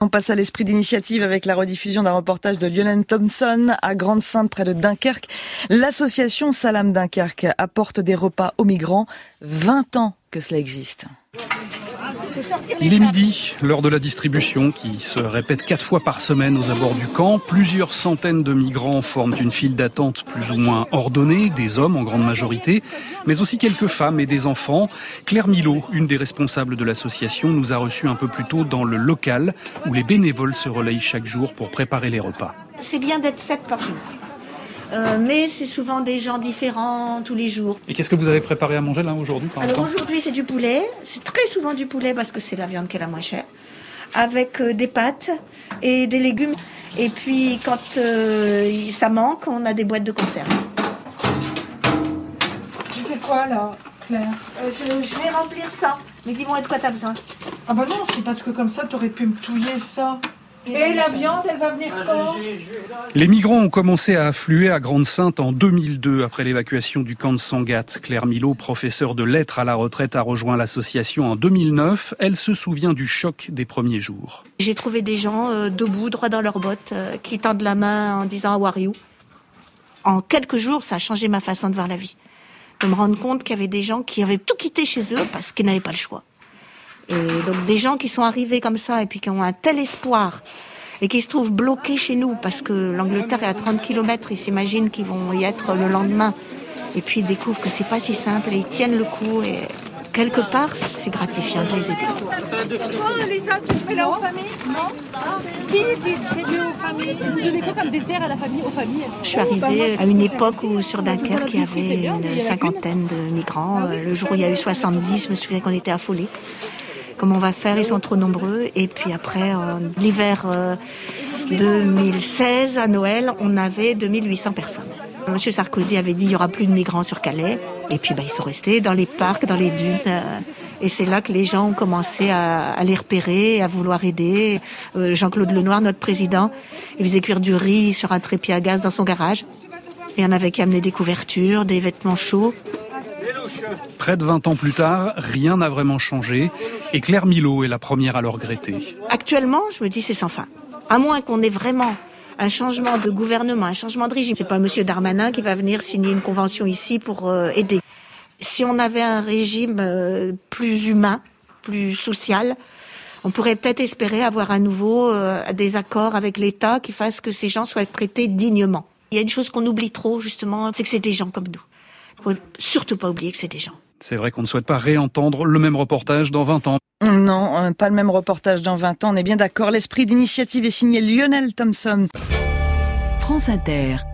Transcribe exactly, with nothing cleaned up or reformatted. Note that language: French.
On passe à l'esprit d'initiative avec la rediffusion d'un reportage de Lionel Thompson à Grande-Synthe près de Dunkerque. L'association Salam Dunkerque apporte des repas aux migrants. vingt ans que cela existe. Il est midi, l'heure de la distribution qui se répète quatre fois par semaine aux abords du camp. Plusieurs centaines de migrants forment une file d'attente plus ou moins ordonnée, des hommes en grande majorité, mais aussi quelques femmes et des enfants. Claire Milot, une des responsables de l'association, nous a reçus un peu plus tôt dans le local où les bénévoles se relayent chaque jour pour préparer les repas. C'est bien d'être sept par jour. Euh, mais c'est souvent des gens différents tous les jours. Et qu'est-ce que vous avez préparé à manger là aujourd'hui par Alors aujourd'hui c'est du poulet, c'est très souvent du poulet parce que c'est la viande qui est la moins chère, avec euh, des pâtes et des légumes. Et puis quand euh, ça manque, on a des boîtes de conserve. Tu fais quoi là, Claire? euh, je, je vais remplir ça. Mais dis-moi de quoi t'as besoin? Ah bah non, c'est parce que comme ça t'aurais pu me touiller ça. Et, Et la viande, elle va venir quand? Les migrants ont commencé à affluer à Grande-Synthe en deux mille deux, après l'évacuation du camp de Sangatte. Claire Milot, professeure de lettres à la retraite, a rejoint l'association en deux mille neuf. Elle se souvient du choc des premiers jours. J'ai trouvé des gens euh, debout, droit dans leurs bottes, euh, qui tendent la main en disant « How are you ?» En quelques jours, ça a changé ma façon de voir la vie. De me rendre compte qu'il y avait des gens qui avaient tout quitté chez eux parce qu'ils n'avaient pas le choix. Et donc des gens qui sont arrivés comme ça et puis qui ont un tel espoir et qui se trouvent bloqués chez nous parce que l'Angleterre est à trente kilomètres, ils s'imaginent qu'ils vont y être le lendemain. Et puis ils découvrent que c'est pas si simple et ils tiennent le coup et quelque part c'est gratifiant de les aider. Oh Lisa, tu fais là aux familles? Non. Qui distribue aux familles? Vous donnez quoi comme dessert à la famille, aux familles? Je suis arrivée à une époque où sur Dunkerque il y avait une cinquantaine de migrants. Le jour où il y a eu soixante-dix, je me souviens qu'on était affolés. Comment on va faire? Ils sont trop nombreux. Et puis après, euh, l'hiver euh, deux mille seize, à Noël, on avait deux mille huit cents personnes. Monsieur Sarkozy avait dit qu'il n'y aura plus de migrants sur Calais. Et puis bah, ils sont restés dans les parcs, dans les dunes. Euh, et c'est là que les gens ont commencé à, à les repérer, à vouloir aider. Euh, Jean-Claude Lenoir, notre président, il faisait cuire du riz sur un trépied à gaz dans son garage. Et on avait qu'à amener des couvertures, des vêtements chauds. Près de vingt ans plus tard, rien n'a vraiment changé et Claire Milot est la première à le regretter. Actuellement, je me dis c'est sans fin. À moins qu'on ait vraiment un changement de gouvernement, un changement de régime. C'est pas Monsieur Darmanin qui va venir signer une convention ici pour euh, aider. Si on avait un régime euh, plus humain, plus social, on pourrait peut-être espérer avoir à nouveau euh, des accords avec l'État qui fassent que ces gens soient traités dignement. Il y a une chose qu'on oublie trop, justement, c'est que c'est des gens comme nous. Faut surtout pas oublier que c'est des gens. C'est vrai qu'on ne souhaite pas réentendre le même reportage dans vingt ans. Non, pas le même reportage dans vingt ans, on est bien d'accord. L'esprit d'initiative est signé Lionel Thompson. France Inter.